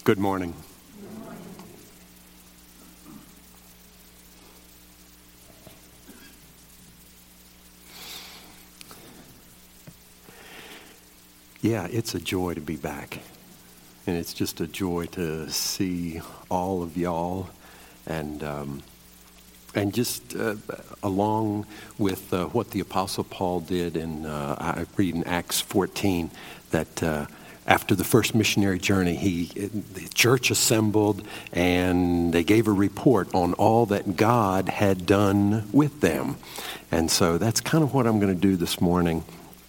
Good morning. Yeah, it's a joy to be back. And it's just a joy to see all of y'all and just along with what the Apostle Paul did I read in Acts 14 that after the first missionary journey, the church assembled and they gave a report on all that God had done with them. And so that's kind of what I'm going to do this morning.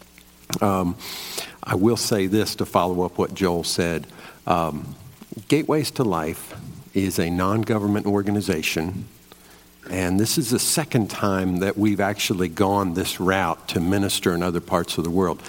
I will say this to follow up what Joel said. Gateways to Life is a non-government organization, and this is the second time that we've actually gone this route to minister in other parts of the world.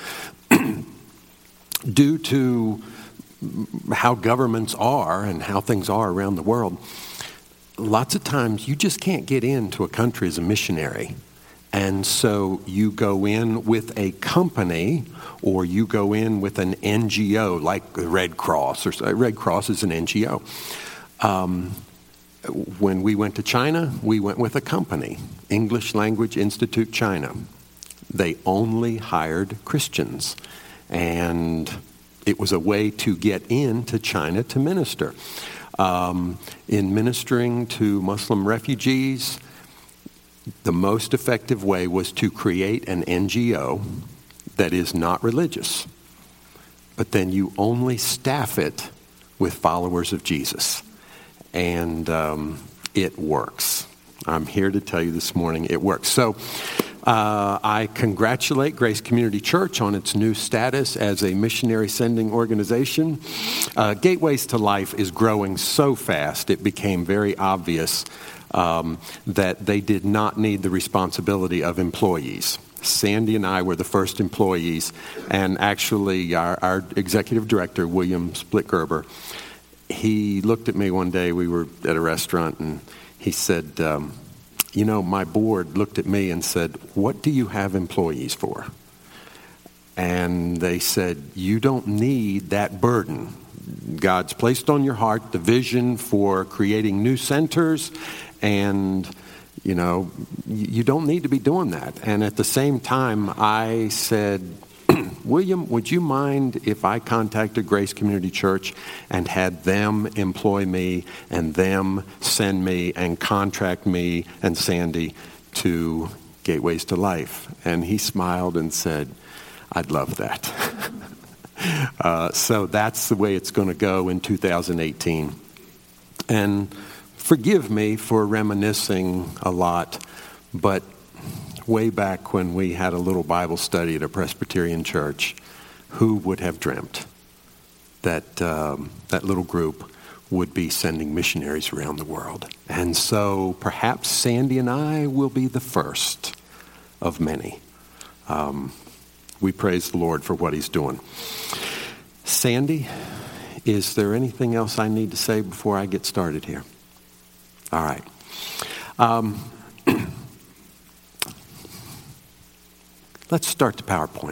Due to how governments are and how things are around the world, lots of times you just can't get into a country as a missionary. And so you go in with a company or you go in with an NGO like the Red Cross. Red Cross is an NGO. When we went to China, we went with a company, English Language Institute China. They only hired Christians. And it was a way to get into China to minister. In ministering to Muslim refugees, the most effective way was to create an NGO that is not religious. But then you only staff it with followers of Jesus. And it works. I'm here to tell you this morning it works. So I congratulate Grace Community Church on its new status as a missionary sending organization. Gateways to Life is growing so fast, it became very obvious that they did not need the responsibility of employees. Sandy and I were the first employees, and actually our executive director, William Splitgerber, he looked at me one day, we were at a restaurant, and he said, my board looked at me and said, "What do you have employees for?" And they said, "You don't need that burden. God's placed on your heart the vision for creating new centers, and, you don't need to be doing that." And at the same time, I said, "William, would you mind if I contacted Grace Community Church and had them employ me and them send me and contract me and Sandy to Gateways to Life?" And he smiled and said, "I'd love that." So that's the way it's going to go in 2018. And forgive me for reminiscing a lot, but way back when we had a little Bible study at a Presbyterian church, who would have dreamt that that little group would be sending missionaries around the world? And so perhaps Sandy and I will be the first of many. We praise the Lord for what he's doing. Sandy, is there anything else I need to say before I get started here? All right. Let's start the PowerPoint.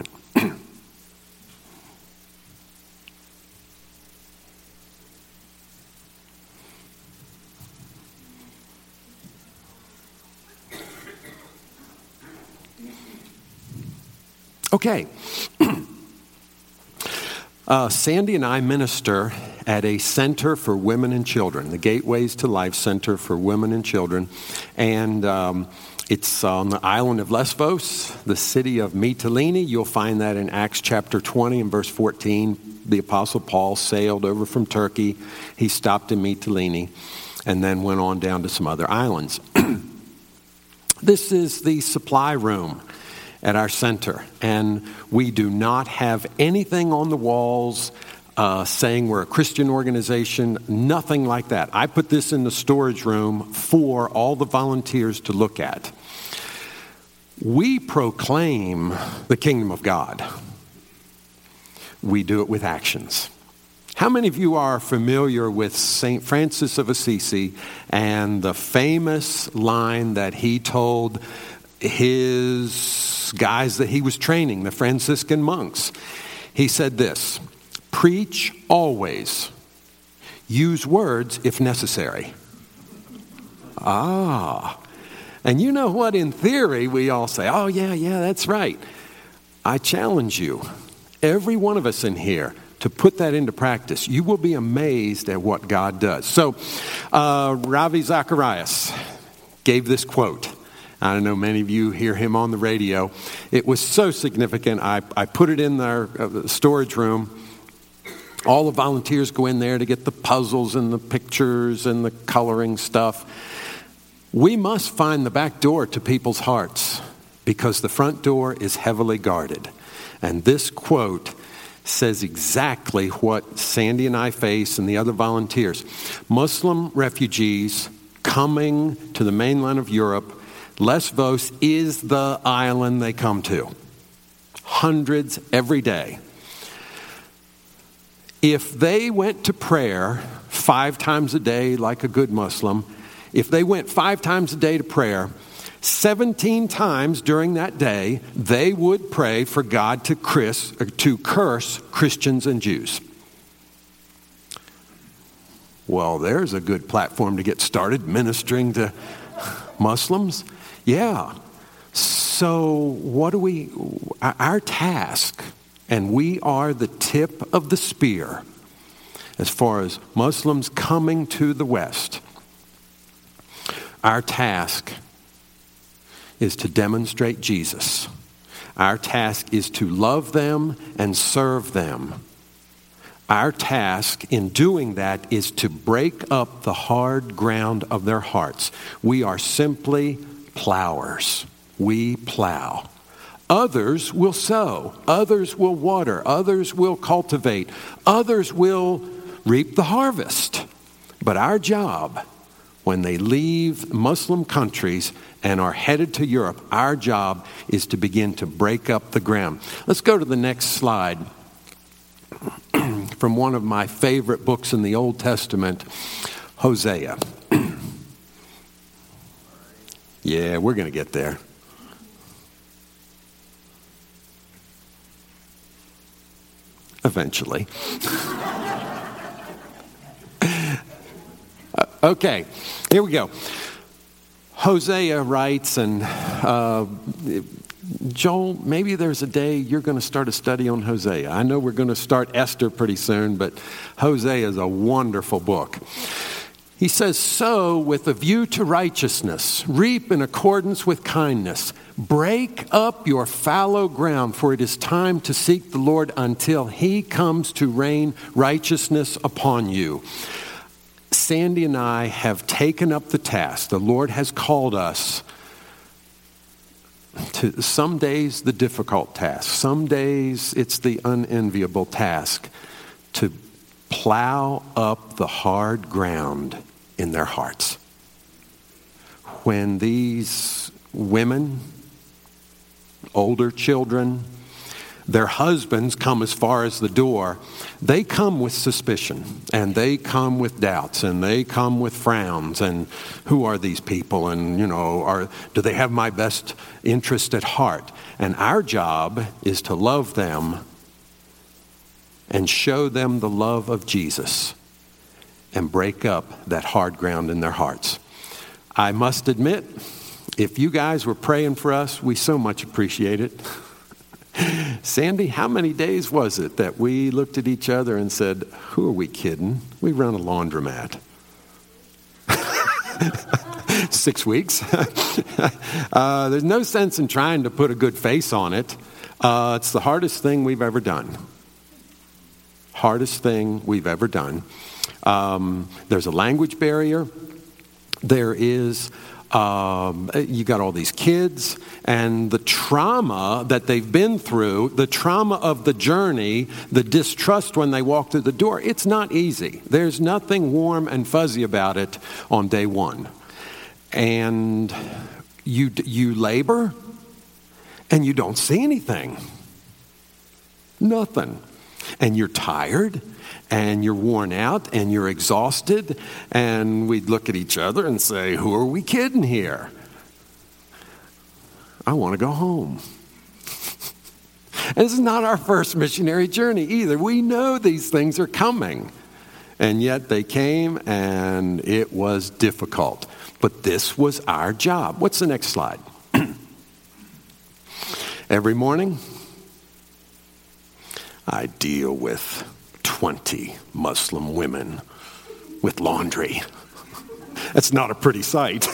Okay. Sandy and I minister at a center for women and children, the Gateways to Life Center for Women and Children. And it's on the island of Lesbos, the city of Mytilene. You'll find that in Acts chapter 20 and verse 14. The Apostle Paul sailed over from Turkey. He stopped in Mytilene and then went on down to some other islands. This is the supply room at our center, and we do not have anything on the walls saying we're a Christian organization, nothing like that. I put this in the storage room for all the volunteers to look at. We proclaim the kingdom of God. We do it with actions. How many of you are familiar with St. Francis of Assisi and the famous line that he told his guys that he was training, the Franciscan monks? He said this: "Preach always. use words if necessary. And you know what? In theory, we all say, oh, yeah, that's right. I challenge you, every one of us in here, to put that into practice. You will be amazed at what God does. So, Ravi Zacharias gave this quote. I know many of you hear him on the radio. It was so significant. I put it in our storage room. All the volunteers go in there to get the puzzles and the pictures and the coloring stuff. We must find the back door to people's hearts because the front door is heavily guarded. And this quote says exactly what Sandy and I face and the other volunteers. Muslim refugees coming to the mainland of Europe, Lesbos is the island they come to. Hundreds every day. If they went to prayer 5 times a day like a good Muslim, if they went 5 times a day to prayer, 17 times during that day, they would pray for God to curse Christians and Jews. Well, there's a good platform to get started ministering to Muslims. Yeah. So our task, and we are the tip of the spear as far as Muslims coming to the West. Our task is to demonstrate Jesus. Our task is to love them and serve them. Our task in doing that is to break up the hard ground of their hearts. We are simply plowers. We plow. Others will sow. Others will water. Others will cultivate. Others will reap the harvest. But our job, when they leave Muslim countries and are headed to Europe, our job is to begin to break up the ground. Let's go to the next slide. From one of my favorite books in the Old Testament, Hosea. Yeah, we're going to get there. Eventually. Okay, here we go. Hosea writes, and Joel, maybe there's a day you're going to start a study on Hosea. I know we're going to start Esther pretty soon, but Hosea is a wonderful book. He says, sow with a view to righteousness, reap in accordance with kindness, break up your fallow ground, for it is time to seek the Lord until he comes to rain righteousness upon you. Sandy and I have taken up the task. The Lord has called us to some days the difficult task. Some days it's the unenviable task to plow up the hard ground in their hearts. When these women, older children, their husbands come as far as the door, they come with suspicion, and they come with doubts, and they come with frowns, and who are these people, and do they have my best interest at heart? And our job is to love them and show them the love of Jesus and break up that hard ground in their hearts. I must admit, if you guys were praying for us, we so much appreciate it. Sandy, how many days was it that we looked at each other and said, who are we kidding? We run a laundromat. 6 weeks. There's no sense in trying to put a good face on it. It's the hardest thing we've ever done. Hardest thing we've ever done. There's a language barrier. There is... you got all these kids, and the trauma that they've been through, the trauma of the journey, the distrust when they walk through the door, it's not easy. There's nothing warm and fuzzy about it on day one. And you labor, and you don't see anything. Nothing. And you're tired, and you're worn out, and you're exhausted, and we'd look at each other and say, who are we kidding here? I want to go home. And this is not our first missionary journey either. We know these things are coming. And yet they came, and it was difficult. But this was our job. What's the next slide? Every morning, I deal with 20 Muslim women with laundry. That's not a pretty sight.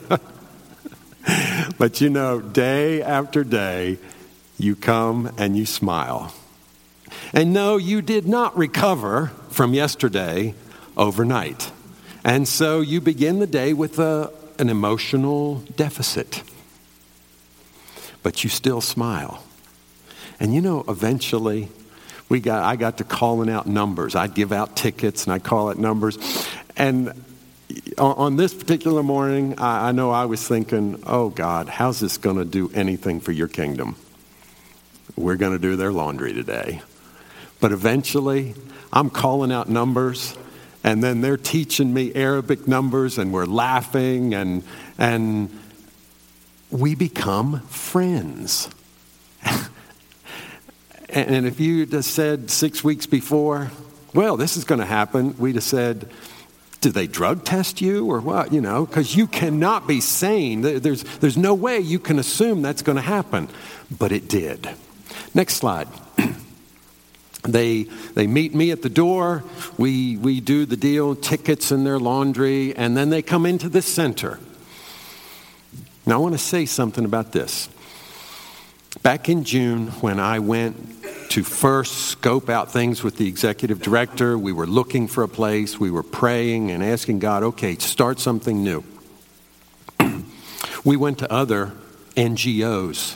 But you know, day after day, you come and you smile. And no, you did not recover from yesterday overnight. And so you begin the day with an emotional deficit. But you still smile. And you know, eventually, I got to calling out numbers. I'd give out tickets and I'd call out numbers. And on this particular morning, I know I was thinking, oh God, how's this going to do anything for your kingdom? We're going to do their laundry today. But eventually, I'm calling out numbers, and then they're teaching me Arabic numbers, and we're laughing, and we become friends. And if you just said 6 weeks before, well, this is going to happen, we'd have said, did they drug test you or what? You know, because you cannot be sane. There's no way you can assume that's going to happen. But it did. Next slide. They meet me at the door. We do the deal, tickets in their laundry, and then they come into this center. Now I want to say something about this. Back in June, when I went to first scope out things with the executive director, we were looking for a place, we were praying and asking God, okay, start something new. We went to other NGOs,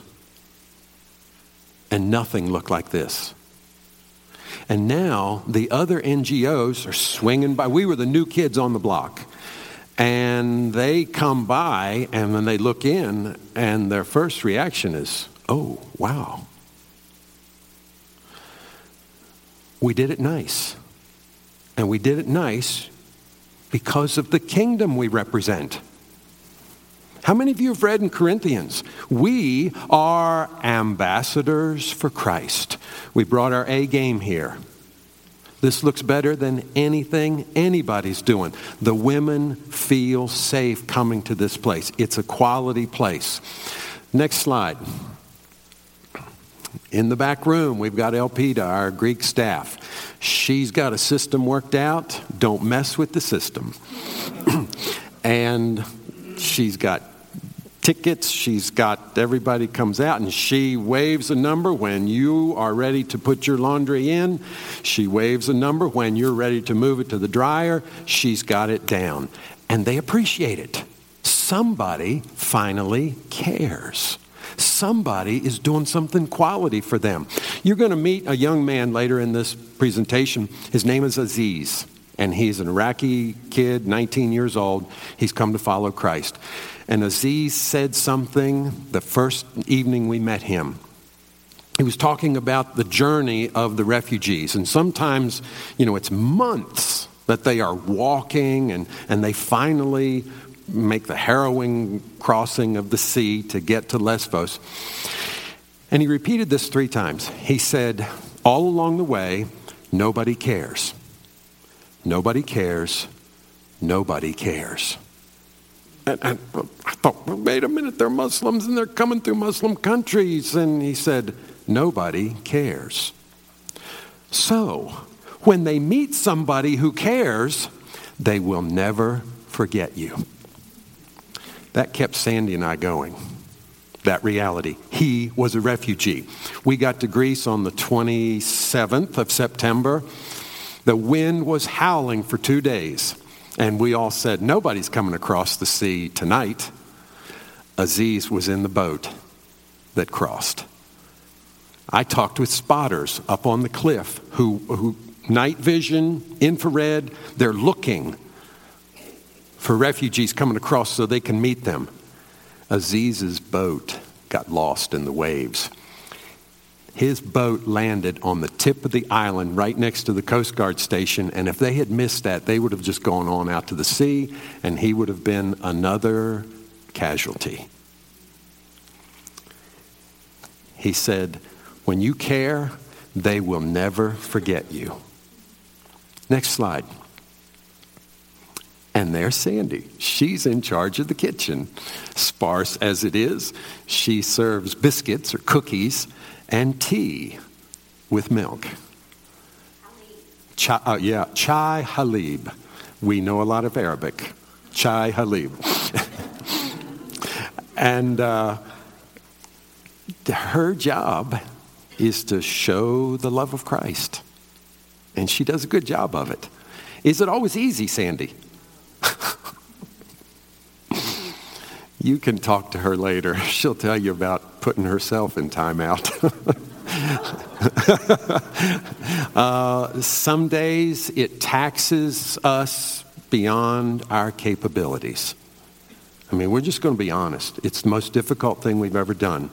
and nothing looked like this. And now the other NGOs are swinging by. We were the new kids on the block. And they come by, and then they look in, and their first reaction is, oh, wow. We did it nice. And we did it nice because of the kingdom we represent. How many of you have read in Corinthians? We are ambassadors for Christ. We brought our A game here. This looks better than anything anybody's doing. The women feel safe coming to this place. It's a quality place. Next slide. In the back room, we've got Elpida, our Greek staff. She's got a system worked out. Don't mess with the system. And she's got tickets. She's got, everybody comes out and she waves a number when you are ready to put your laundry in. She waves a number when you're ready to move it to the dryer. She's got it down. And they appreciate it. Somebody finally cares. Somebody is doing something quality for them. You're going to meet a young man later in this presentation. His name is Aziz, and he's an Iraqi kid, 19 years old. He's come to follow Christ. And Aziz said something the first evening we met him. He was talking about the journey of the refugees. And sometimes, it's months that they are walking and they finally make the harrowing crossing of the sea to get to Lesbos. And he repeated this 3 times. He said, all along the way, nobody cares. Nobody cares. Nobody cares. And I thought, well, wait a minute, they're Muslims and they're coming through Muslim countries. And he said, nobody cares. So, when they meet somebody who cares, they will never forget you. That kept Sandy and I going, that reality. He was a refugee. We got to Greece on the 27th of September. The wind was howling for 2 days. And we all said, nobody's coming across the sea tonight. Aziz was in the boat that crossed. I talked with spotters up on the cliff who night vision, infrared, they're looking for refugees coming across so they can meet them. Aziz's boat got lost in the waves. His boat landed on the tip of the island right next to the Coast Guard station, and if they had missed that, they would have just gone on out to the sea, and he would have been another casualty. He said, when you care, they will never forget you. Next slide. And there's Sandy. She's in charge of the kitchen. Sparse as it is, she serves biscuits or cookies and tea with milk. Chai halib. We know a lot of Arabic. Chai halib. And her job is to show the love of Christ. And she does a good job of it. Is it always easy, Sandy? You can talk to her later. She'll tell you about putting herself in timeout. Some days it taxes us beyond our capabilities. I mean, we're just going to be honest. It's the most difficult thing we've ever done.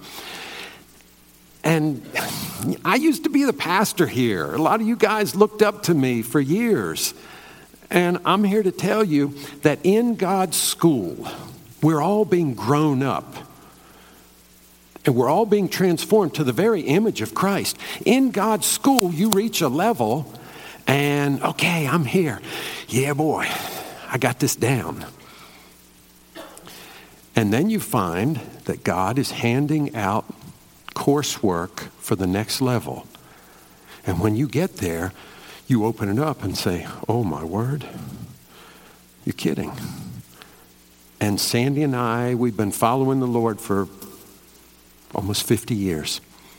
And I used to be the pastor here. A lot of you guys looked up to me for years. And I'm here to tell you that in God's school, we're all being grown up. And we're all being transformed to the very image of Christ. In God's school, you reach a level and, okay, I'm here. Yeah, boy, I got this down. And then you find that God is handing out coursework for the next level. And when you get there, you open it up and say, oh, my word, you're kidding. And Sandy and I, we've been following the Lord for almost 50 years.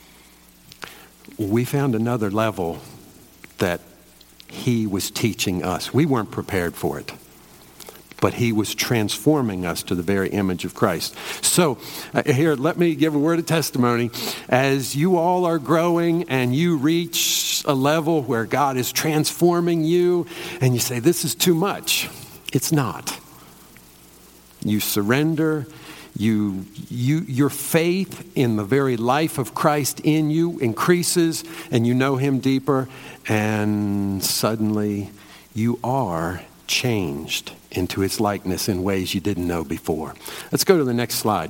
We found another level that he was teaching us. We weren't prepared for it, but he was transforming us to the very image of Christ. So here, let me give a word of testimony. As you all are growing and you reach a level where God is transforming you and you say, this is too much. It's not. You surrender. Your faith in the very life of Christ in you increases, and you know him deeper, and suddenly you are changed into his likeness in ways you didn't know before. Let's go to the next slide.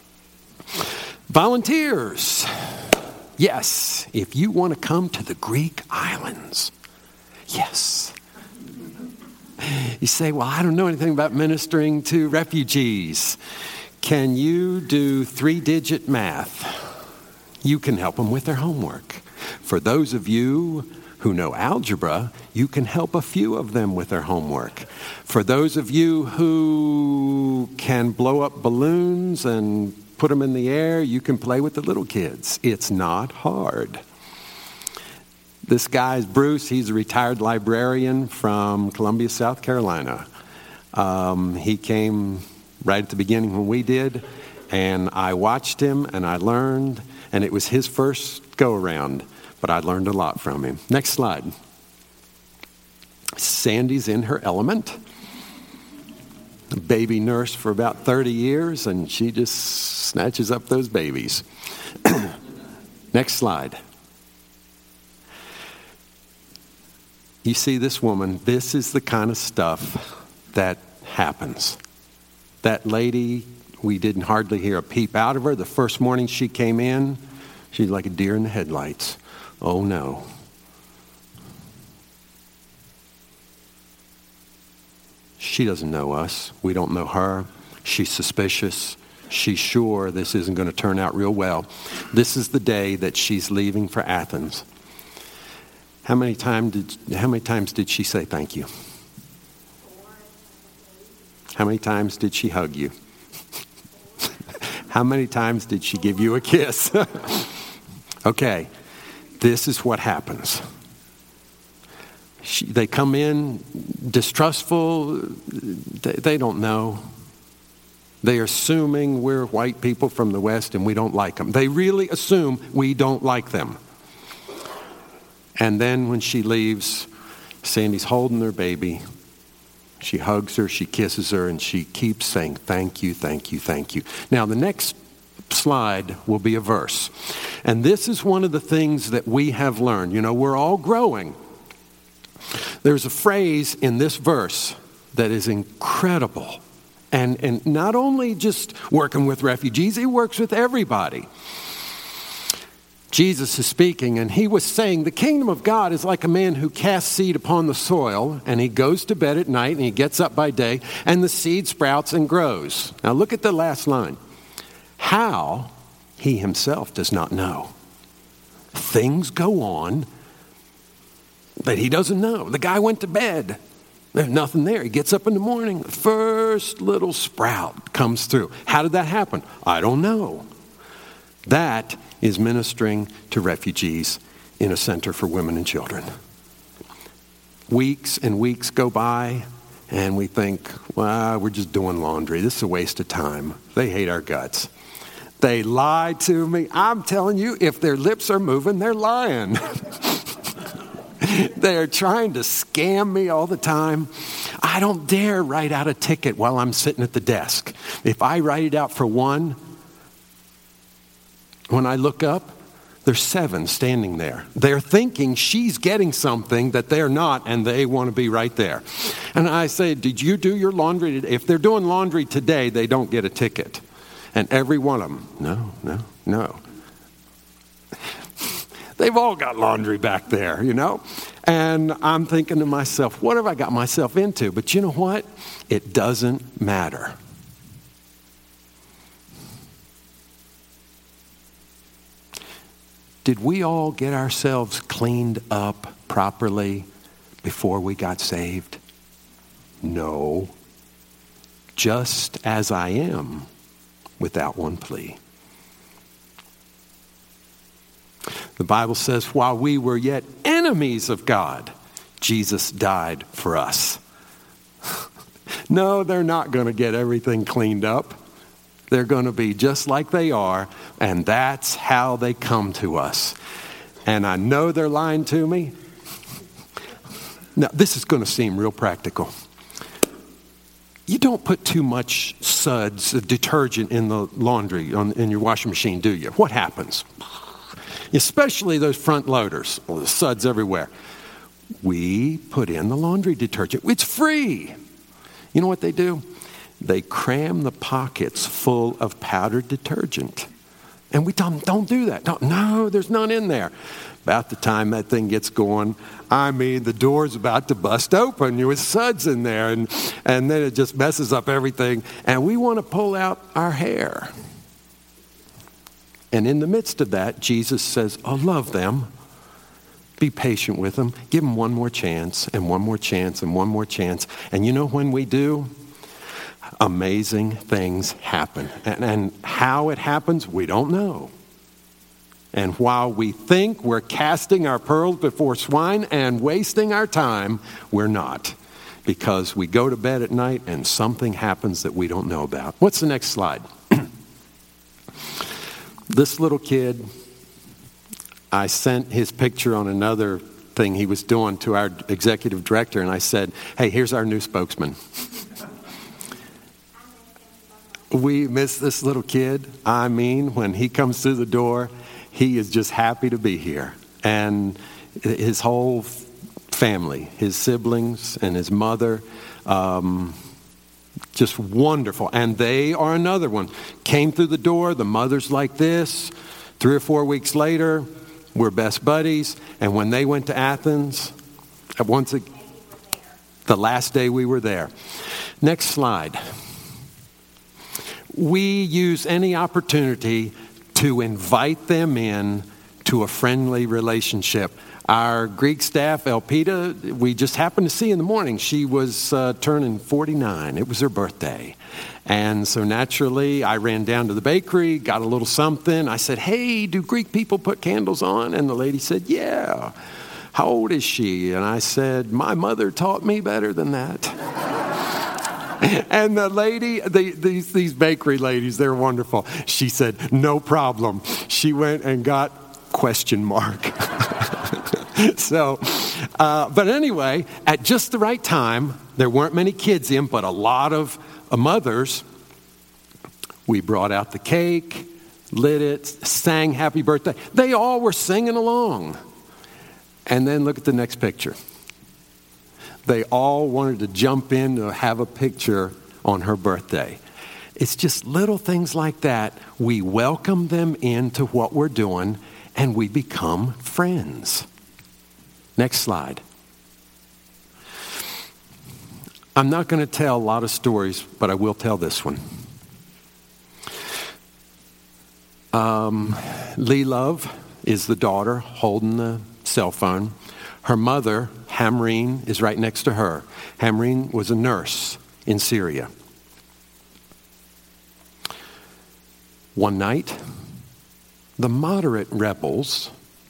Volunteers. Yes, if you want to come to the Greek islands. Yes. You say, well, I don't know anything about ministering to refugees. Can you do 3-digit math? You can help them with their homework. For those of you who know algebra, you can help a few of them with their homework. For those of you who can blow up balloons and put them in the air, you can play with the little kids. It's not hard. This guy is Bruce. He's a retired librarian from Columbia, South Carolina. He came right at the beginning when we did, and I watched him and I learned, and it was his first go-around, but I learned a lot from him. Next slide. Sandy's in her element. Baby nurse for about 30 years, and she just snatches up those babies. Next slide. You see this woman, this is the kind of stuff that happens. That lady, we didn't hardly hear a peep out of her. The first morning she came in, she's like a deer in the headlights. Oh no. She doesn't know us. We don't know her. She's suspicious. She's sure this isn't going to turn out real well. This is the day that she's leaving for Athens. How many times did she say thank you? How many times did she hug you? How many times did she give you a kiss? Okay, this is what happens. They come in distrustful. They don't know. They're assuming we're white people from the West and we don't like them. They really assume we don't like them. And then when she leaves, Sandy's holding her baby. She hugs her, she kisses her, and she keeps saying, thank you, thank you, thank you. Now, the next slide will be a verse. And this is one of the things that we have learned. You know, we're all growing. There's a phrase in this verse that is incredible. And not only just working with refugees, it works with everybody. Jesus is speaking, and he was saying, the kingdom of God is like a man who casts seed upon the soil, and he goes to bed at night, and he gets up by day, and the seed sprouts and grows. Now look at the last line. How, he himself does not know. Things go on that he doesn't know. The guy went to bed. There's nothing there. He gets up in the morning. The first little sprout comes through. How did that happen? I don't know. That is ministering to refugees in a center for women and children. Weeks and weeks go by, and we think, well, we're just doing laundry. This is a waste of time. They hate our guts. They lie to me. I'm telling you, if their lips are moving, they're lying. They're trying to scam me all the time. I don't dare write out a ticket while I'm sitting at the desk. If I write it out for one, when I look up, there's 7 standing there. They're thinking she's getting something that they're not, and they want to be right there. And I say, did you do your laundry today? If they're doing laundry today, they don't get a ticket. And every one of them, no. They've all got laundry back there, you know. And I'm thinking to myself, what have I got myself into? But you know what? It doesn't matter. Did we all get ourselves cleaned up properly before we got saved? No. Just as I am, without one plea. The Bible says, while we were yet enemies of God, Jesus died for us. No, they're not going to get everything cleaned up. They're going to be just like they are, and that's how they come to us. And I know they're lying to me. Now, this is going to seem real practical. You don't put too much suds of detergent in the laundry, in your washing machine, do you? What happens? Especially those front loaders, the suds everywhere. We put in the laundry detergent. It's free. You know what they do? They cram the pockets full of powdered detergent. And we tell them, don't do that. No, there's none in there. About the time that thing gets going, the door's about to bust open with suds in there. And then it just messes up everything. And we want to pull out our hair. And in the midst of that, Jesus says, love them. Be patient with them. Give them one more chance and one more chance and one more chance. And you know when we do? Amazing things happen. And how it happens, we don't know. And while we think we're casting our pearls before swine and wasting our time, we're not. Because we go to bed at night and something happens that we don't know about. What's the next slide? This little kid, I sent his picture on another thing he was doing to our executive director, and I said, hey, here's our new spokesman. We miss this little kid. When he comes through the door, he is just happy to be here. And his whole family, his siblings and his mother, just wonderful. And they are another one. Came through the door, the mother's like this. 3 or 4 weeks later, we're best buddies. And when they went to Athens, the last day we were there. Next slide. We use any opportunity to invite them in to a friendly relationship. Our Greek staff, Elpida, we just happened to see in the morning. She was turning 49. It was her birthday. And so naturally, I ran down to the bakery, got a little something. I said, hey, do Greek people put candles on? And the lady said, yeah. How old is she? And I said, my mother taught me better than that. And the lady, these bakery ladies, they're wonderful. She said, no problem. She went and got ? So, but anyway, at just the right time, there weren't many kids in, but a lot of mothers. We brought out the cake, lit it, sang happy birthday. They all were singing along. And then look at the next picture. They all wanted to jump in to have a picture on her birthday. It's just little things like that. We welcome them into what we're doing, and we become friends. Next slide. I'm not going to tell a lot of stories, but I will tell this one. Lee Love is the daughter holding the cell phone. Her mother, Hamreen, is right next to her. Hamreen was a nurse in Syria. One night, the moderate rebels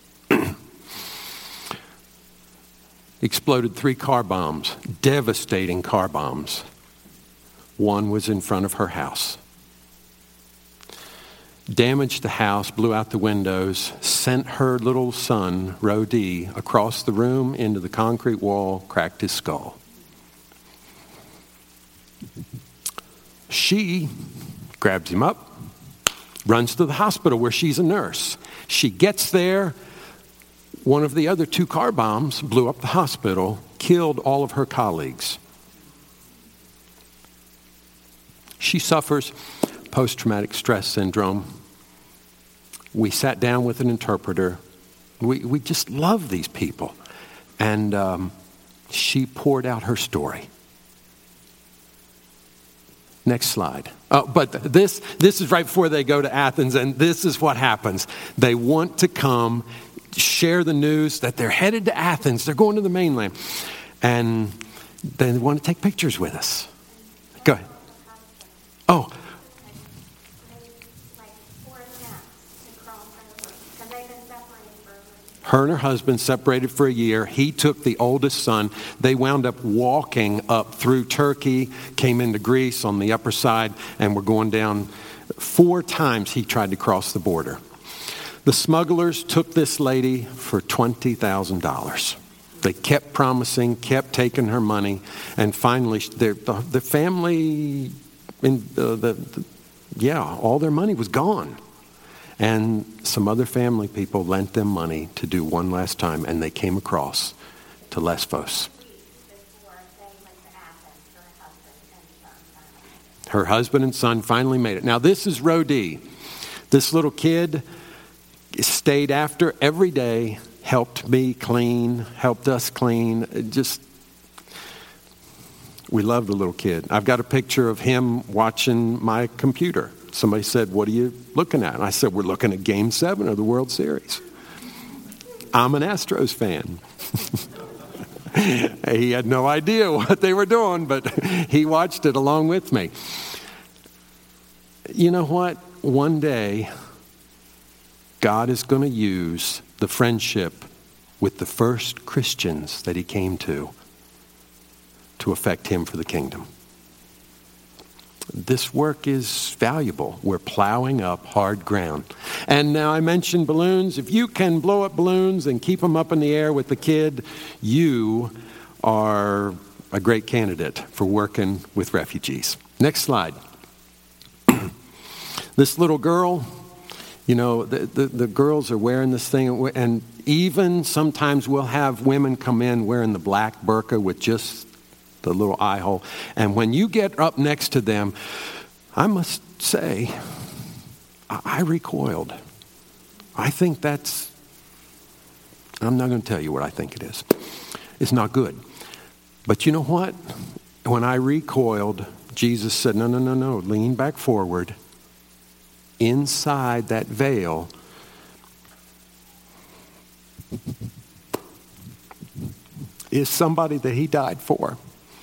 exploded 3 car bombs, devastating car bombs. One was in front of her house. Damaged the house, blew out the windows, sent her little son, Rodi, across the room into the concrete wall, cracked his skull. She grabs him up, runs to the hospital where she's a nurse. She gets there. One of the other 2 car bombs blew up the hospital, killed all of her colleagues. She suffers post-traumatic stress syndrome. We sat down with an interpreter. We just love these people. And she poured out her story. Next slide. But this is right before they go to Athens, and this is what happens. They want to come share the news that they're headed to Athens. They're going to the mainland. And they want to take pictures with us. Go ahead. Oh. Her and her husband separated for a year. He took the oldest son. They wound up walking up through Turkey, came into Greece on the upper side, and were going down. 4 times he tried to cross the border. The smugglers took this lady for $20,000. They kept promising, kept taking her money, and finally the family, all their money was gone. And some other family people lent them money to do one last time, and they came across to Lesbos. Her husband and son finally made it. Now, this is Rodi. This little kid stayed after every day, helped me clean, helped us clean. We love the little kid. I've got a picture of him watching my computer. Somebody said, "What are you looking at?" And I said, "We're looking at Game 7 of the World Series." I'm an Astros fan. He had no idea what they were doing, but he watched it along with me. You know what? One day, God is going to use the friendship with the first Christians that he came to affect him for the kingdom. This work is valuable. We're plowing up hard ground. And now I mentioned balloons. If you can blow up balloons and keep them up in the air with the kid, you are a great candidate for working with refugees. Next slide. This little girl, the girls are wearing this thing, and even sometimes we'll have women come in wearing the black burqa with just the little eye hole. And when you get up next to them, I must say, I recoiled. I think I'm not going to tell you what I think it is. It's not good. But you know what? When I recoiled, Jesus said, no, lean back forward. Inside that veil is somebody that he died for.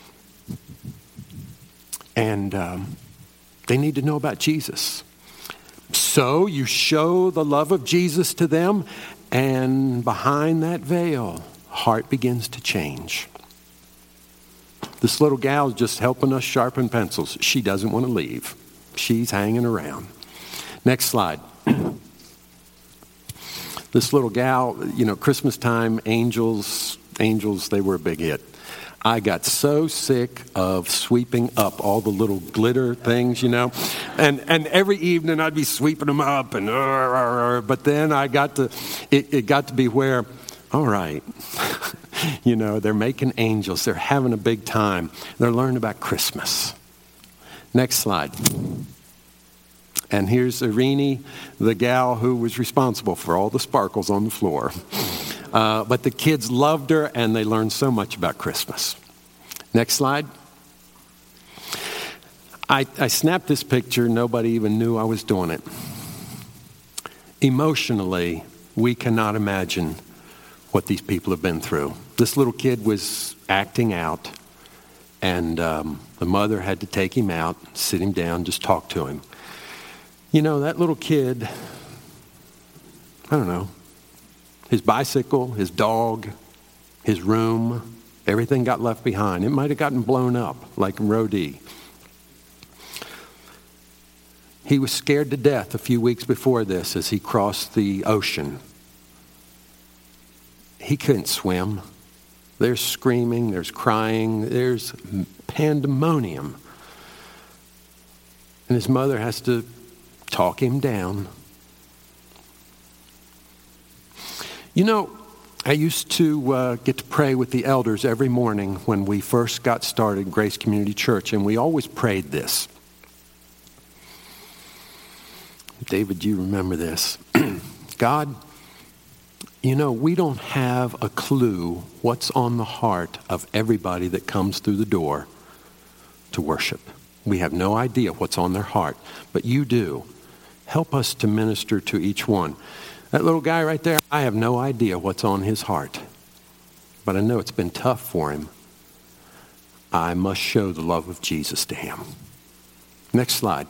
And they need to know about Jesus. So you show the love of Jesus to them, and behind that veil, heart begins to change. This little gal is just helping us sharpen pencils. She doesn't want to leave. She's hanging around. Next slide. This little gal, Christmas time, angels, they were a big hit. I got so sick of sweeping up all the little glitter things, and every evening I'd be sweeping them up, but then it got to be where, all right, they're making angels, they're having a big time, they're learning about Christmas. Next slide. And here's Irini, the gal who was responsible for all the sparkles on the floor. But the kids loved her, and they learned so much about Christmas. Next slide. I snapped this picture. Nobody even knew I was doing it. Emotionally, we cannot imagine what these people have been through. This little kid was acting out, and the mother had to take him out, sit him down, just talk to him. You know, that little kid, I don't know, his bicycle, his dog, his room, everything got left behind. It might have gotten blown up like in Rodee. He was scared to death a few weeks before this as he crossed the ocean. He couldn't swim. There's screaming, there's crying, there's pandemonium. And his mother has to talk him down. You know, I used to get to pray with the elders every morning when we first got started, Grace Community Church, and we always prayed this. David, you remember this. God, you know, we don't have a clue what's on the heart of everybody that comes through the door to worship. We have no idea what's on their heart, but you do. Help us to minister to each one. That little guy right there, I have no idea what's on his heart, but I know it's been tough for him. I must show the love of Jesus to him. Next slide.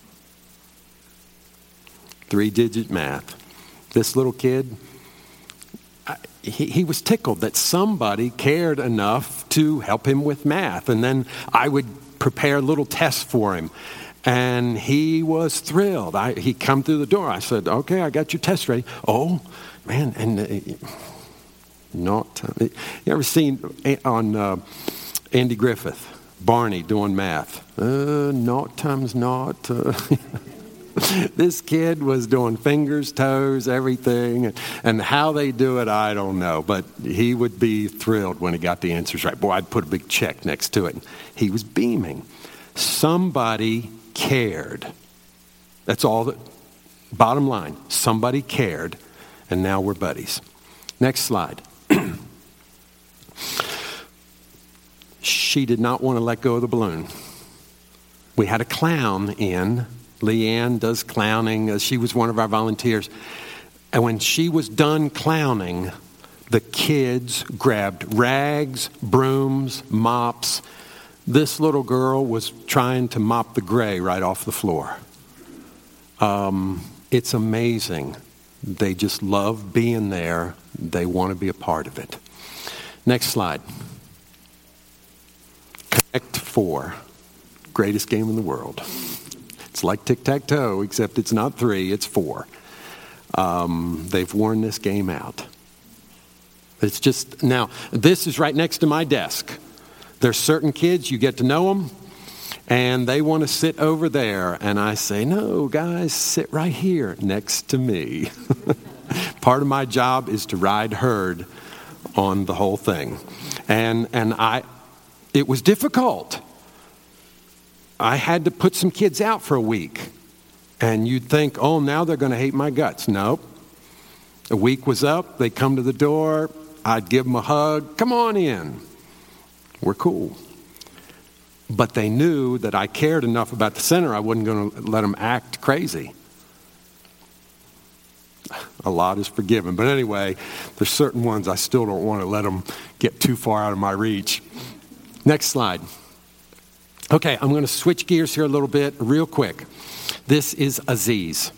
3-digit math. This little kid, he was tickled that somebody cared enough to help him with math. And then I would prepare little tests for him. And he was thrilled. He come through the door. I said, okay, I got your test ready. Oh, man. And not. You ever seen on Andy Griffith, Barney doing math? Naught times naught. This kid was doing fingers, toes, everything. And how they do it, I don't know. But he would be thrilled when he got the answers right. Boy, I'd put a big check next to it. He was beaming. Somebody cared. That's all that, bottom line, somebody cared, and now we're buddies. Next slide. She did not want to let go of the balloon. We had a clown in. Leanne does clowning. She was one of our volunteers. And when she was done clowning, the kids grabbed rags, brooms, mops. This little girl was trying to mop the gray right off the floor. It's amazing. They just love being there. They want to be a part of it. Next slide. Connect 4. Greatest game in the world. It's like tic-tac-toe, except it's not 3, it's 4. They've worn this game out. It's just, now, this is right next to my desk. There's certain kids, you get to know them, and they want to sit over there. And I say, no, guys, sit right here next to me. Part of my job is to ride herd on the whole thing. And it was difficult. I had to put some kids out for a week. And you'd think, oh, now they're going to hate my guts. Nope. A week was up. They come to the door. I'd give them a hug. Come on in. We're cool. But they knew that I cared enough about the center, I wasn't going to let them act crazy. A lot is forgiven. But anyway, there's certain ones I still don't want to let them get too far out of my reach. Next slide. Okay, I'm going to switch gears here a little bit real quick. This is Aziz.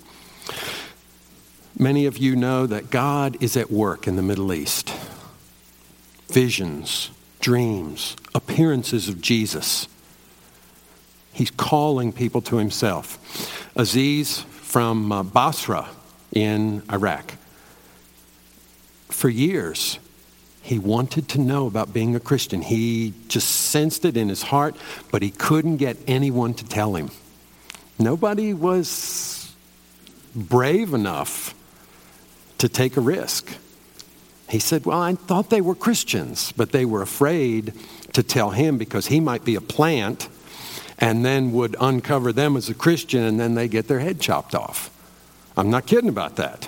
Many of you know that God is at work in the Middle East. Visions, dreams, appearances of Jesus. He's calling people to himself. Aziz from Basra in Iraq. For years, he wanted to know about being a Christian. He just sensed it in his heart, but he couldn't get anyone to tell him. Nobody was brave enough to take a risk. He said, well, I thought they were Christians, but they were afraid to tell him because he might be a plant and then would uncover them as a Christian, and then they get their head chopped off. I'm not kidding about that.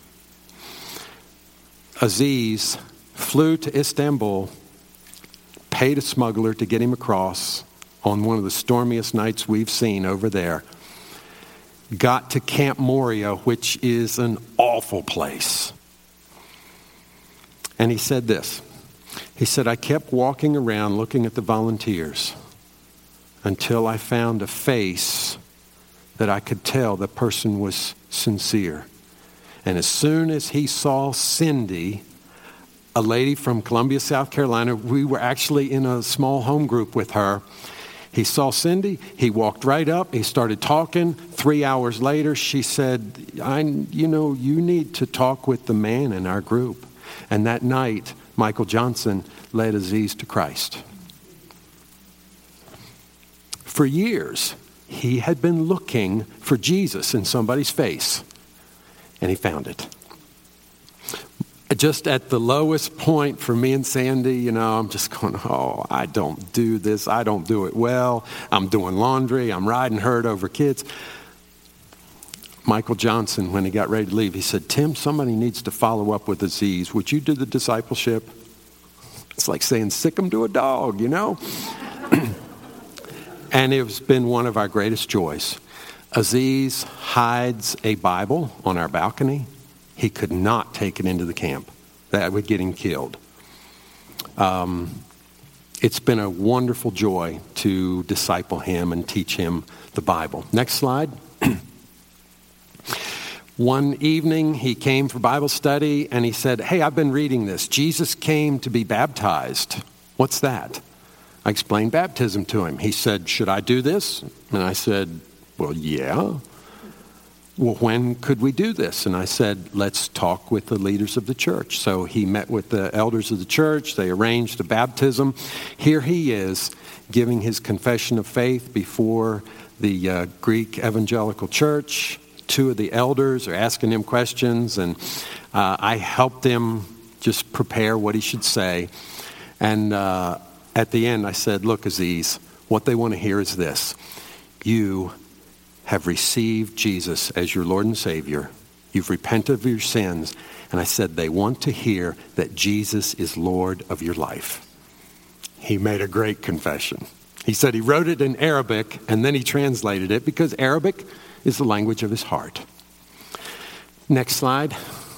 Aziz flew to Istanbul, paid a smuggler to get him across on one of the stormiest nights we've seen over there, got to Camp Moria, which is an awful place. And he said this. He said, I kept walking around looking at the volunteers until I found a face that I could tell the person was sincere. And as soon as he saw Cindy, a lady from Columbia, South Carolina, we were actually in a small home group with her. He saw Cindy, he walked right up, he started talking. 3 hours later, she said, you need to talk with the man in our group. And that night, Michael Johnson led Aziz to Christ. For years, he had been looking for Jesus in somebody's face, and he found it. Just at the lowest point for me and Sandy, I'm just going, I don't do this. I don't do it well. I'm doing laundry. I'm riding herd over kids. Michael Johnson, when he got ready to leave, he said, Tim, somebody needs to follow up with Aziz. Would you do the discipleship? It's like saying sick him to a dog, And it's been one of our greatest joys. Aziz hides a Bible on our balcony. He could not take it into the camp. That would get him killed. It's been a wonderful joy to disciple him and teach him the Bible. Next slide. One evening, he came for Bible study, and he said, hey, I've been reading this. Jesus came to be baptized. What's that? I explained baptism to him. He said, should I do this? And I said, well, yeah. Well, when could we do this? And I said, let's talk with the leaders of the church. So he met with the elders of the church. They arranged a baptism. Here he is giving his confession of faith before the Greek Evangelical Church. Two of the elders are asking him questions, and I helped him just prepare what he should say. And at the end, I said, look, Aziz, what they want to hear is this. You have received Jesus as your Lord and Savior. You've repented of your sins. And I said, they want to hear that Jesus is Lord of your life. He made a great confession. He said he wrote it in Arabic, and then he translated it because Arabic is the language of his heart. Next slide.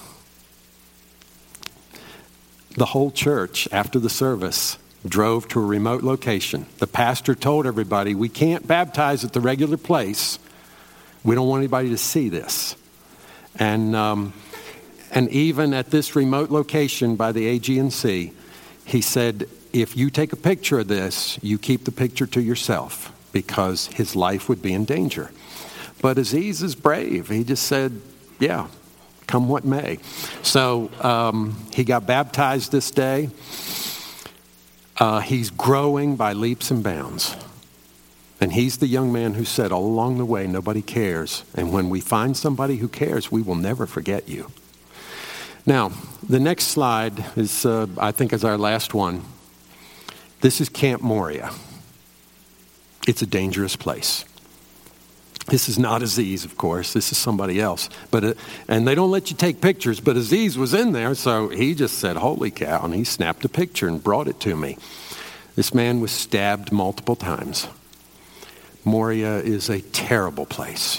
The whole church, after the service, drove to a remote location. The pastor told everybody, we can't baptize at the regular place. We don't want anybody to see this. And even at this remote location by the Aegean Sea, he said, if you take a picture of this, you keep the picture to yourself because his life would be in danger. But Aziz is brave. He just said, yeah, come what may. So he got baptized this day. He's growing by leaps and bounds. And he's the young man who said all along the way, nobody cares. And when we find somebody who cares, we will never forget you. Now, the next slide is, I think, is our last one. This is Camp Moria. It's a dangerous place. This is not Aziz, of course. This is somebody else. And they don't let you take pictures, but Aziz was in there, so he just said, holy cow, and he snapped a picture and brought it to me. This man was stabbed multiple times. Moria is a terrible place.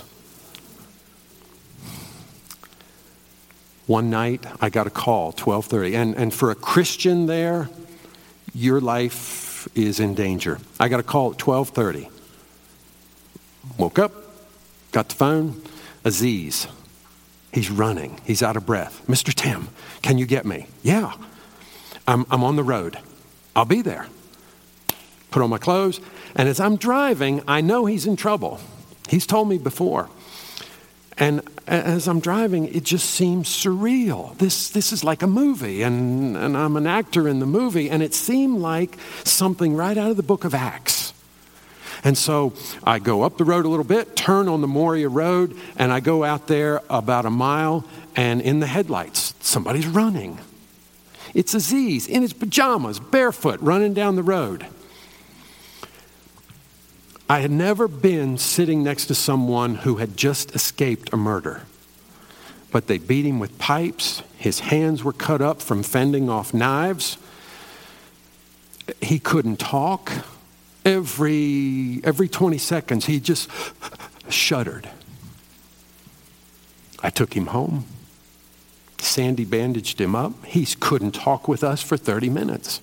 One night, I got a call, 12:30, and for a Christian there, your life is in danger. I got a call at 12:30. Woke up. Got the phone. Aziz. He's running. He's out of breath. Mr. Tim, can you get me? Yeah. I'm on the road. I'll be there. Put on my clothes. And as I'm driving, I know he's in trouble. He's told me before. And as I'm driving, it just seems surreal. This is like a movie. And I'm an actor in the movie. And it seemed like something right out of the book of Acts. And so I go up the road a little bit, turn on the Moria Road, and I go out there about a mile, and in the headlights, somebody's running. It's Aziz in his pajamas, barefoot, running down the road. I had never been sitting next to someone who had just escaped a murder. But they beat him with pipes. His hands were cut up from fending off knives. He couldn't talk. Every 20 seconds, he just shuddered. I took him home. Sandy bandaged him up. He couldn't talk with us for 30 minutes.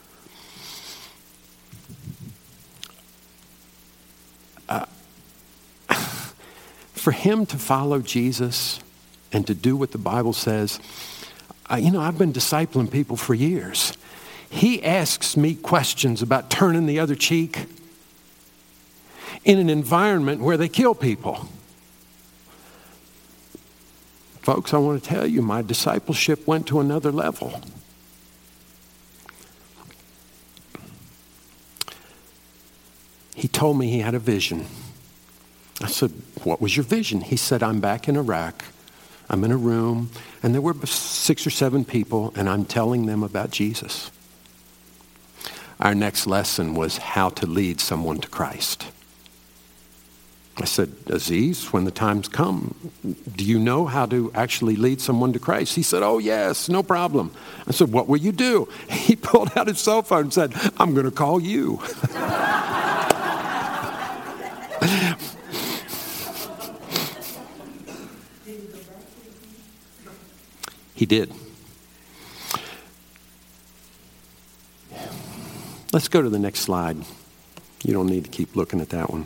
For him to follow Jesus and to do what the Bible says, I've been discipling people for years. He asks me questions about turning the other cheek in an environment where they kill people. Folks, I want to tell you, my discipleship went to another level. He told me he had a vision. I said, what was your vision? He said, I'm back in Iraq. I'm in a room, and there were 6 or 7 people, and I'm telling them about Jesus. Our next lesson was how to lead someone to Christ. I said, Aziz, when the times come, do you know how to actually lead someone to Christ? He said, oh, yes, no problem. I said, what will you do? He pulled out his cell phone and said, I'm going to call you. He did. Let's go to the next slide. You don't need to keep looking at that one.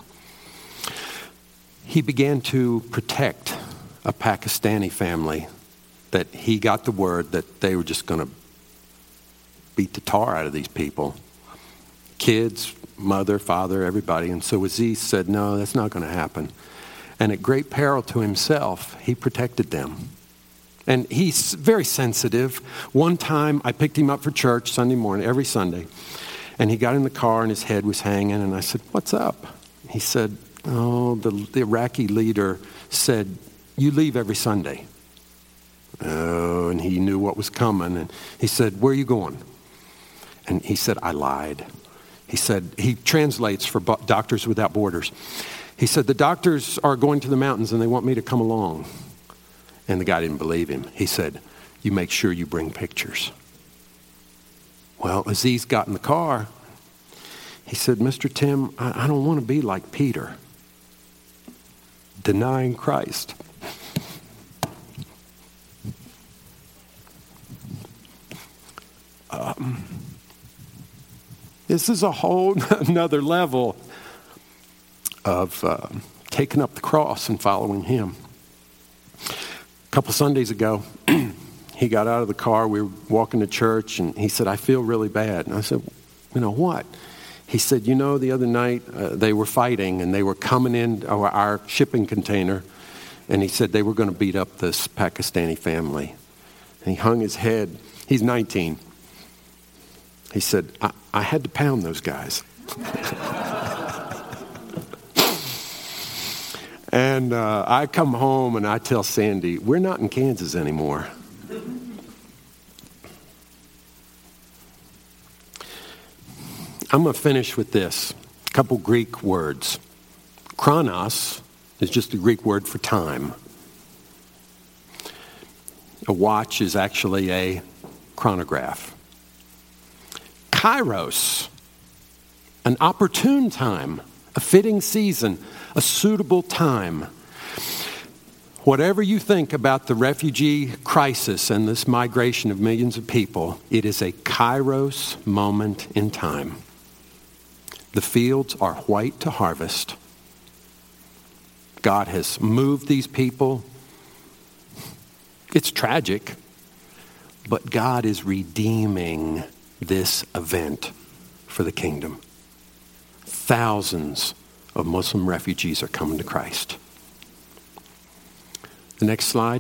He began to protect a Pakistani family that he got the word that they were just going to beat the tar out of these people. Kids, mother, father, everybody. And so Aziz said, no, that's not going to happen. And at great peril to himself, he protected them. And he's very sensitive. One time I picked him up for church Sunday morning, every Sunday. And he got in the car and his head was hanging. And I said, what's up? He said, oh, the Iraqi leader said, you leave every Sunday. Oh, and he knew what was coming. And he said, where are you going? And he said, I lied. He said, he translates for Doctors Without Borders. He said, the doctors are going to the mountains and they want me to come along. And the guy didn't believe him. He said, you make sure you bring pictures. Well, Aziz got in the car. He said, Mr. Tim, I don't want to be like Peter, denying Christ. This is a whole another level of taking up the cross and following him. A couple Sundays ago, he got out of the car. We were walking to church, and he said, I feel really bad. And I said, what? He said, the other night they were fighting, and they were coming in our shipping container, and he said they were going to beat up this Pakistani family. And he hung his head. He's 19. He said, I had to pound those guys. And I come home and I tell Sandy, we're not in Kansas anymore. I'm going to finish with this. A couple Greek words. Chronos is just a Greek word for time. A watch is actually a chronograph. Kairos, an opportune time, a fitting season, a suitable time. Whatever you think about the refugee crisis and this migration of millions of people, it is a Kairos moment in time. The fields are white to harvest. God has moved these people. It's tragic, but God is redeeming this event for the kingdom. Thousands of Muslim refugees are coming to Christ. The next slide.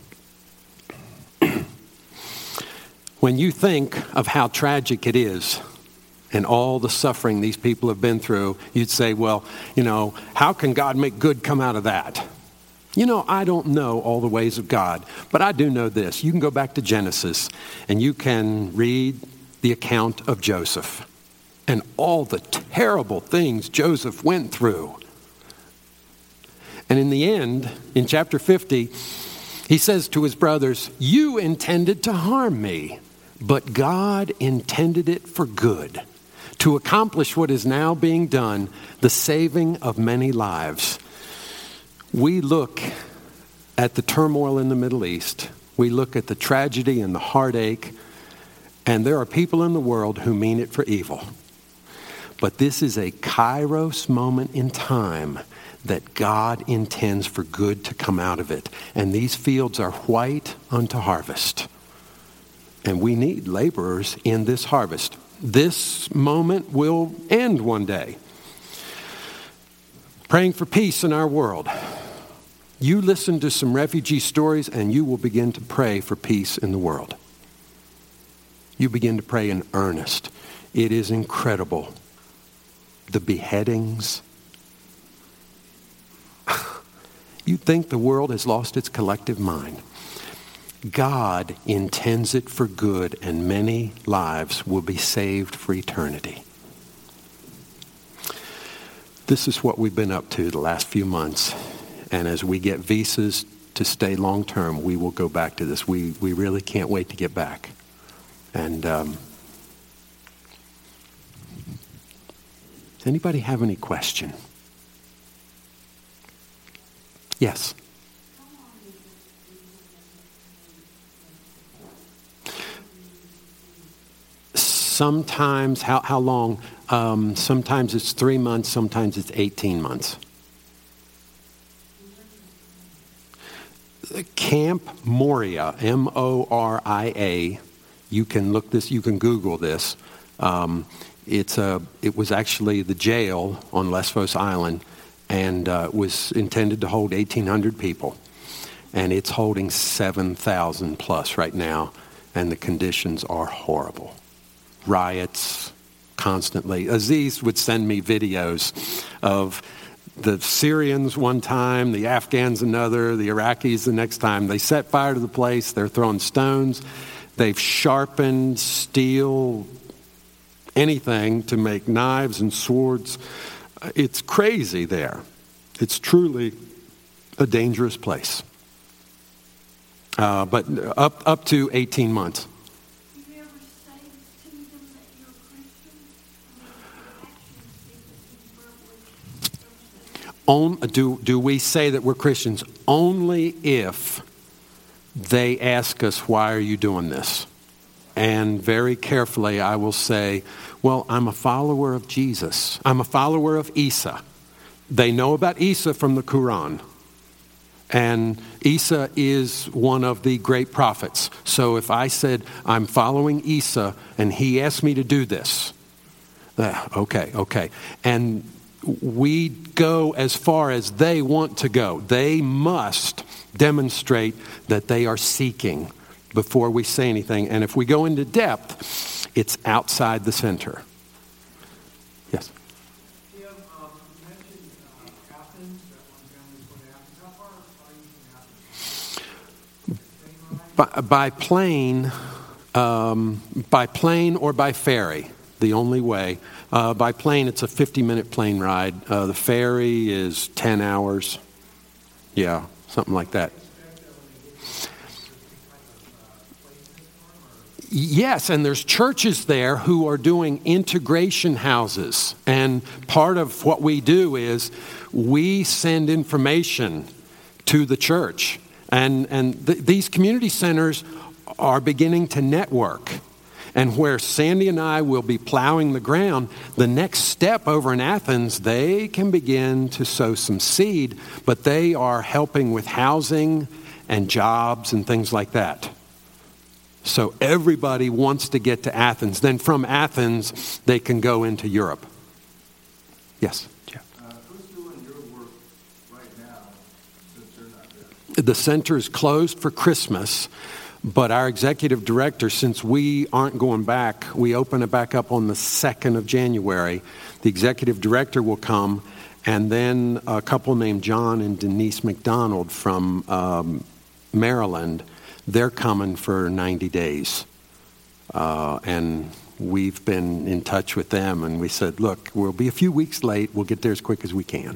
When you think of how tragic it is and all the suffering these people have been through, you'd say, well, how can God make good come out of that? I don't know all the ways of God, but I do know this. You can go back to Genesis and you can read the account of Joseph. and all the terrible things Joseph went through. And in the end, in chapter 50, he says to his brothers, "You intended to harm me, but God intended it for good, to accomplish what is now being done, the saving of many lives." We look at the turmoil in the Middle East. We look at the tragedy and the heartache, and there are people in the world who mean it for evil. But this is a kairos moment in time that God intends for good to come out of it. And these fields are white unto harvest. And we need laborers in this harvest. This moment will end one day. Praying for peace in our world. You listen to some refugee stories and you will begin to pray for peace in the world. You begin to pray in earnest. It is incredible. The beheadings. You think the world has lost its collective mind. God intends it for good, and many lives will be saved for eternity. This is what we've been up to the last few months. And as we get visas to stay long term, we will go back to this. We really can't wait to get back. And does anybody have any question? Yes. Sometimes, how long? Sometimes it's 3 months, sometimes it's 18 months. Camp Moria, Moria. You can look this. You can Google this. It was actually the jail on Lesbos Island, and was intended to hold 1,800 people, and it's holding 7,000 plus right now, and the conditions are horrible. Riots constantly. Aziz would send me videos of the Syrians one time, the Afghans another, the Iraqis the next time. They set fire to the place. They're throwing stones. They've sharpened steel, anything to make knives and swords. It's crazy there. It's truly a dangerous place. But up to 18 months. Do you ever say to them that you're a Christian? Do we say that we're Christians? Only if they ask us, why are you doing this? And very carefully I will say, well, I'm a follower of Jesus. I'm a follower of Isa. They know about Isa from the Quran. And Isa is one of the great prophets. So if I said, I'm following Isa, and he asked me to do this, okay. And we go as far as they want to go. They must demonstrate that they are seeking before we say anything. And if we go into depth, it's outside the center. Yes? Jim, you mentioned Athens, that one family's going to Athens. How far are you from Athens? By plane or by ferry, the only way. By plane, it's a 50-minute plane ride. The ferry is 10 hours. Yeah, something like that. Yes, and there's churches there who are doing integration houses. And part of what we do is we send information to the church. And these community centers are beginning to network. And where Sandy and I will be plowing the ground, the next step over in Athens, they can begin to sow some seed, but they are helping with housing and jobs and things like that. So everybody wants to get to Athens. Then from Athens, they can go into Europe. Yes, Jeff. Who's doing your work right now since they're not there? The center is closed for Christmas, but our executive director, since we aren't going back, we open it back up on the 2nd of January. The executive director will come, and then a couple named John and Denise McDonald from Maryland, they're coming for 90 days. And we've been in touch with them, and we said, look, we'll be a few weeks late. We'll get there as quick as we can.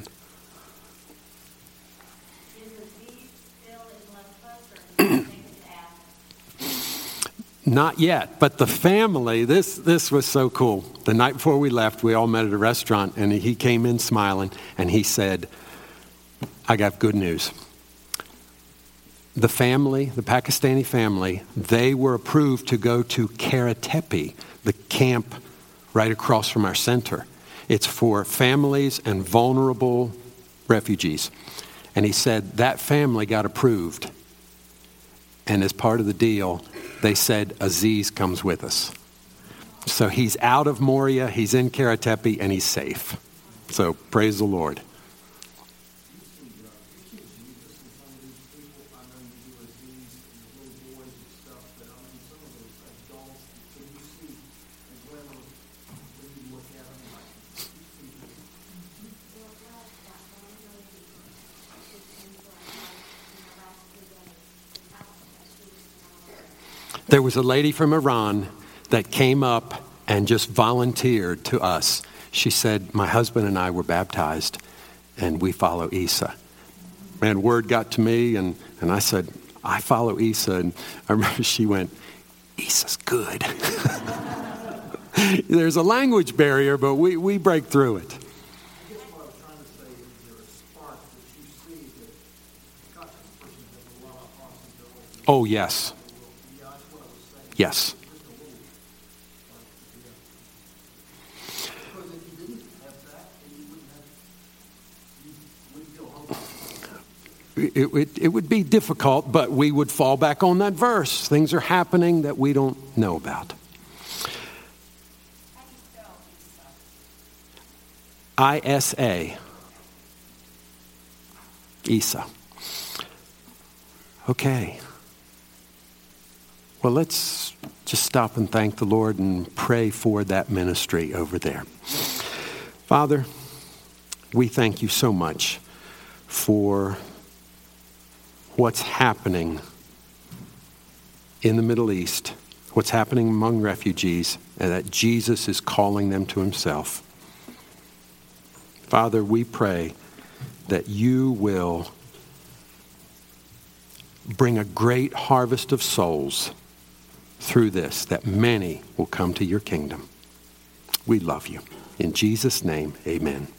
Is Aziz still in Lefko's, or is he taken to Athens? Not yet, but the family, this was so cool. The night before we left, we all met at a restaurant, and he came in smiling, and he said, I got good news. The family, the Pakistani family, they were approved to go to Karatepe, the camp right across from our center. It's for families and vulnerable refugees. And he said that family got approved. And as part of the deal, they said Aziz comes with us. So he's out of Moria, he's in Karatepe, and he's safe. So praise the Lord. There was a lady from Iran that came up and just volunteered to us. She said, my husband and I were baptized, and we follow Isa. Man, word got to me, and I said, I follow Isa. And I remember she went, Isa's good. There's a language barrier, but we break through it. I guess what I'm trying to say is there a spark that you see that God's person has a lot of possibilities. Oh, yes. Yeah, that's what I was saying. Yes. Just a little. Because if you didn't have that, then you wouldn't feel hopeless. It would be difficult, but we would fall back on that verse. Things are happening that we don't know about. ISA. Isa. Okay. Well, let's just stop and thank the Lord and pray for that ministry over there. Father, we thank you so much for what's happening in the Middle East, what's happening among refugees, and that Jesus is calling them to himself. Father, we pray that you will bring a great harvest of souls through this, that many will come to your kingdom. We love you. In Jesus' name, amen.